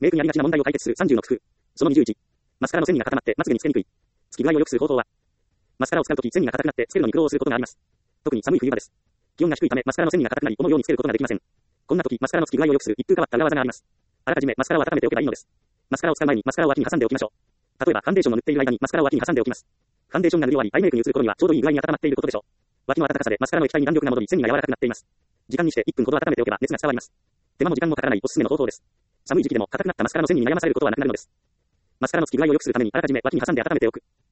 メイクにありがちな問題を解決する30の工夫。その21。マスカラの線味が固まってまつげにつけにくい。つき具合を良くする方法は、マスカラを使うとき線味が硬くなってつけるのに苦労することがあります。特に寒い冬場です。気温が低いためマスカラの線味が硬くなり思うようにつけることができません。こんな時マスカラのつき具合を良くする一風変わった裏技があります。あらかじめマスカラを温めておけばいいのです。マスカラを使う前にマスカラを脇に挟んでおきましょう。例えばファンデーションを塗っている間にマスカラを脇に挟んでおきます。ファンデーションが塗り終わりアイメイクに移る頃にはちょうどいい具合に温まっていることでしょう。脇の温かさでマスカラの液体に弾力が戻り線味が柔らかくなっています。時間にして1分ほど温めておけば熱が伝わります。手間も時間もかからないおすすめの方法です。寒い時期でも硬くなったマスカラの線味に悩まされることはなくなるのです。マスカラのつき具合を良くするためにあらかじめ脇に挟んで温めておく。